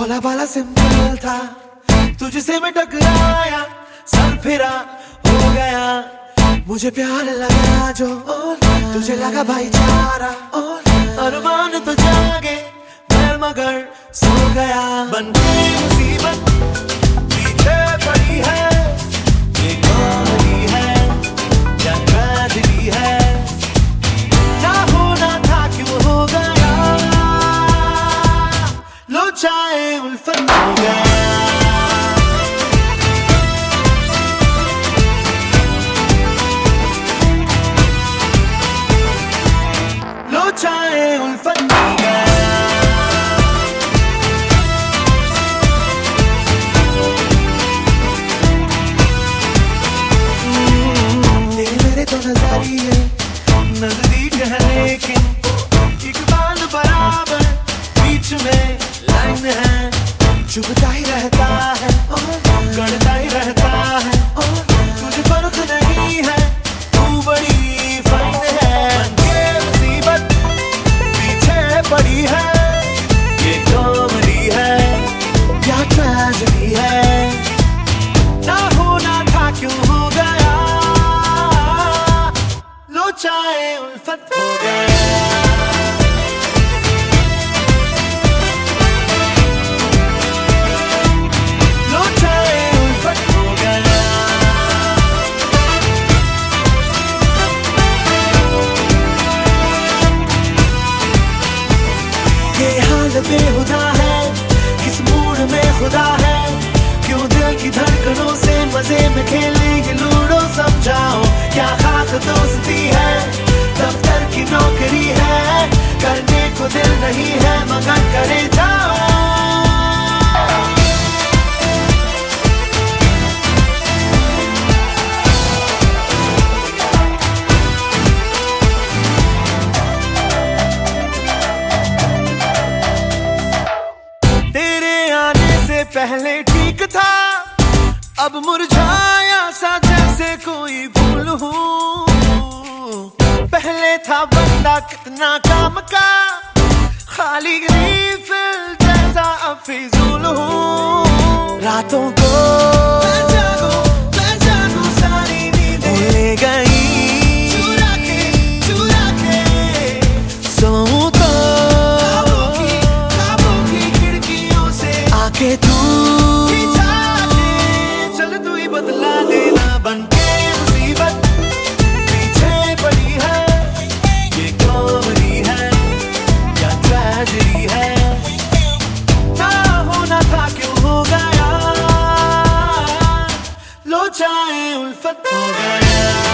भोला भाला सिंपल था, तुझसे मैं टकराया, सर फिरा हो गया। मुझे प्यार लगा जो तुझे लगा भाईचारा, अरमान तो जागे मैं मगर सो गया। बन गई मुसीबत पीछे पड़ी है, ये कॉमेडी है या ट्रेजेडी है, ना होना था क्यों हो गया, लो चाहे उल्फत हो गया। चाहे उल्फत हो गया। तेरे मेरे तो नजरिए नजदीक है, लेकिन एक बाल बराबर बीच में लाइन है। चुभता ही रहता है, गड़ता ही रहता है, तुझे फर्क नहीं है, तू बड़ी फाइन है। बड़ी है ये कॉमेडी है या ट्रेजेडी है, ना होना था क्यों हो गया, लो चाहे उल्फत हो गया। लो चाहे उल्फत हो गया। ये हाल बेहुदा है, किस मूड में खुदा है, क्यों दिल की धड़कनों से मजे में खेलेंगे लूडो। समझाओ क्या खाक दोस्ती है, दफ्तर की नौकरी है, करने को दिल नहीं है मगर करे जाओ। पहले ठीक था, अब मुरझाया सा जैसे कोई फूल हूँ। पहले था बंदा कितना काम का, खाली रीफिल जैसा अब फिजूल हूँ। रातों को मैं जागूं सारी नींदें ले गई, चुरा के सोऊं तो ख्वाबों की खिड़कियों से आके तू चल, तू ही बदला देना। बन के मुसीबत पीछे पड़ी है, ये कॉमेडी है या ट्रेजेडी है, ना होना था क्यों हो गया, लो चाहे उल्फत हो गया।